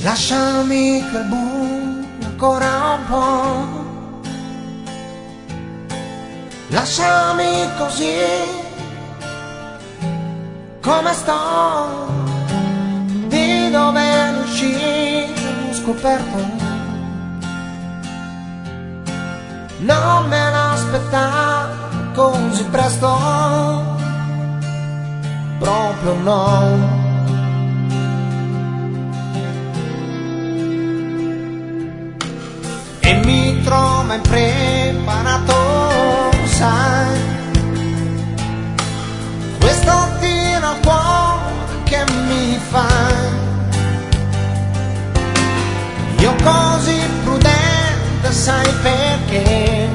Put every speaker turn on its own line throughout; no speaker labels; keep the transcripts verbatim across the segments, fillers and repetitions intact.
Lasciami quel buio ancora un po', lasciami così come sto, di dove uscire ho scoperto, non me l'aspettavo così presto, proprio no. E mi trova impreparato, sai, questo tiro al cuore che mi fai. Io così prudente, sai perché?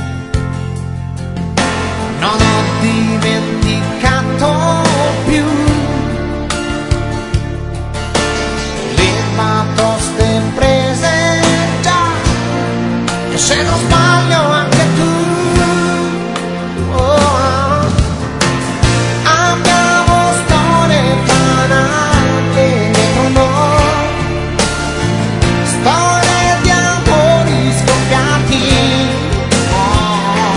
Non ho dimenticato più le batoste prese. Se non sbaglio anche tu, oh, abbiamo storie banali dietro noi, storie di amori scoppiati, oh,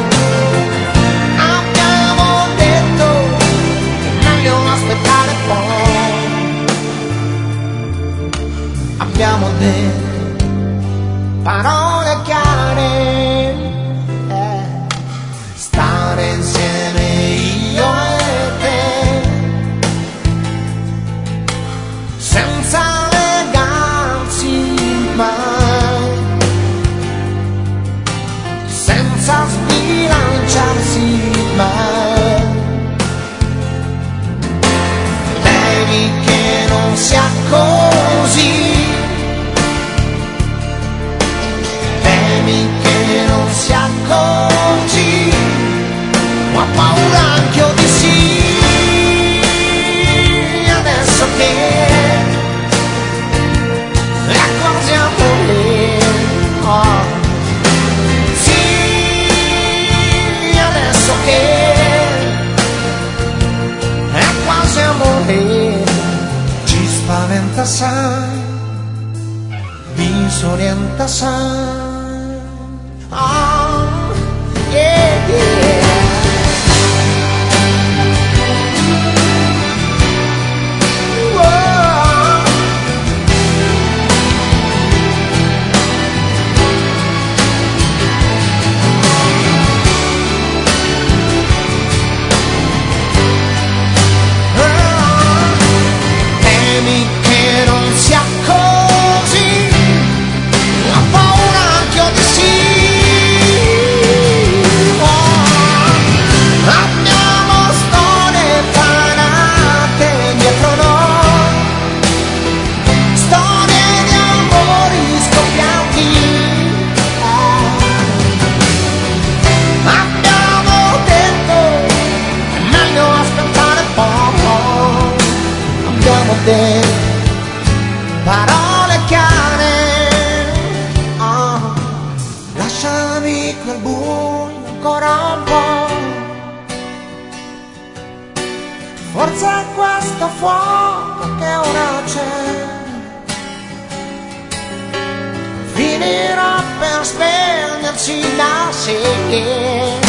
abbiamo detto che è meglio aspettare poi, abbiamo detto parole chiare, eh. Stare insieme io e te, senza legarsi mai, senza sbilanciarsi mai. Temi che non sia così, che non sia così, ma ho paura anch'io di sì, adesso che è quasi amore, oh. Sì, adesso che è quasi amore, ci spaventa sai, disorienta sai. Oh, yeah, yeah. Whoa. Oh, temi che non sia così, ho paura anch'io di sì. Parole chiare, oh, lasciami quel buio ancora un po', forse è questo fuoco che ora c'è, finirà per spegnersi da sé.